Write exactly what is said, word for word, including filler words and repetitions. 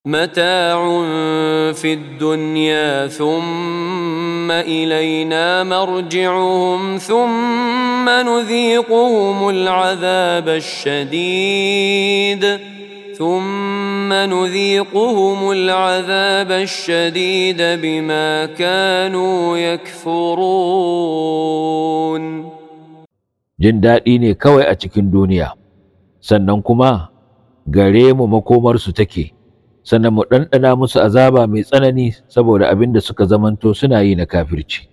متاع في الدنيا ثم إلينا مرجعهم ثم نذيقهم العذاب الشديد ثم نذيقهم العذاب الشديد بما كانوا يكفرون. Jin daɗi ne kawai a cikin duniya, sannan kuma gare mu makomarsu take, sannan mu ɗanɗana musu azaba mai tsanani saboda abin da suka zamanto suna yi na kafirci.